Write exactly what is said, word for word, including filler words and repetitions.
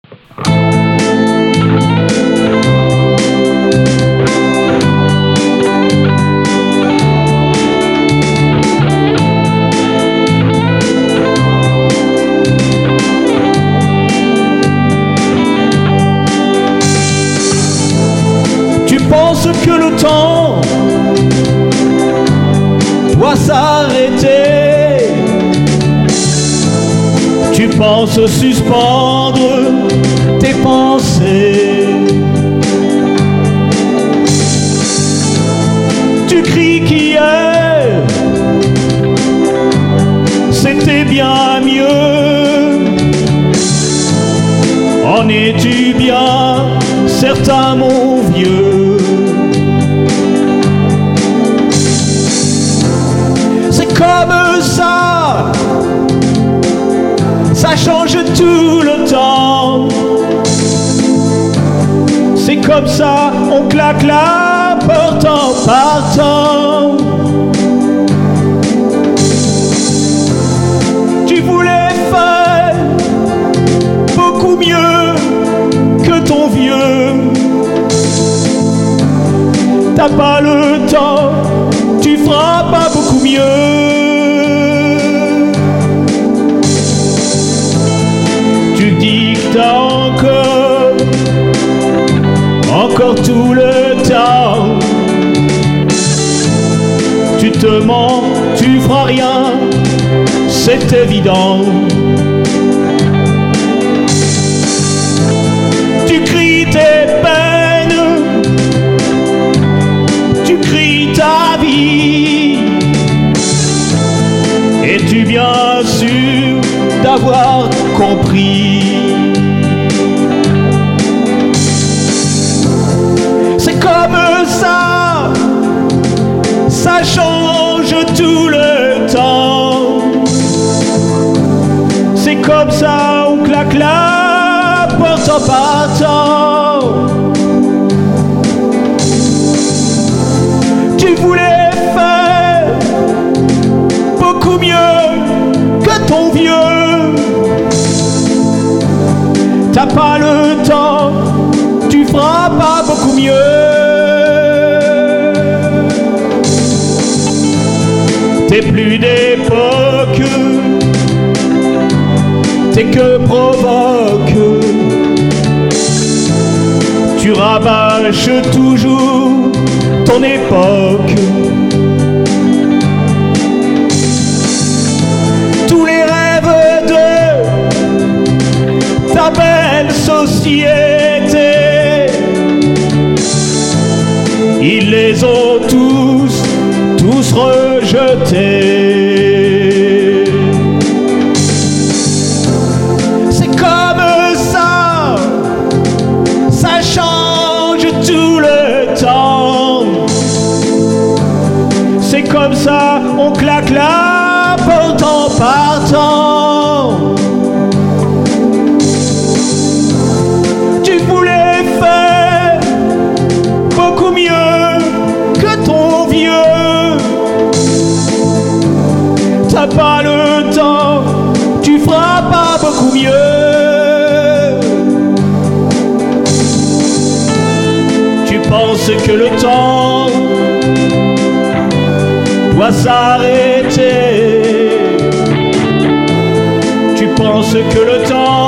Tu penses que le temps doit s'arrêter. Tu penses suspendre tes pensées. Tu cries qu'hier c'était bien mieux. En es-tu bien certain, mon vieux? C'est comme ça, ça change tout le temps. C'est comme ça, on claque la porte en partant. Tu voulais faire beaucoup mieux que ton vieux. T'as pas le temps, tu feras pas beaucoup mieux. Tu dis que t'as encore, encore tout le temps. Tu te mens, tu feras rien, c'est évident. Tu cries tes peines, tu cries ta vie. Es-tu bien sûr d'avoir compris? C'est comme ça, ça change tout le temps. C'est comme ça, on claque la porte en partant. Tu voulais faire beaucoup mieux que ton vieux. T'as pas le temps, tu feras pas beaucoup mieux. T'es plus d'époque, t'es que provoque. Tu rabâches toujours ton époque. Tous les rêves de ta belle société, ils les ont tous, tous rejetés. C'est comme ça, ça change tout le temps. C'est comme ça, on claque la porte en partant. Tu voulais faire beaucoup mieux que ton vieux. T'as pas le temps, tu feras pas beaucoup mieux. Tu penses que le temps doit s'arrêter. Tu penses que le temps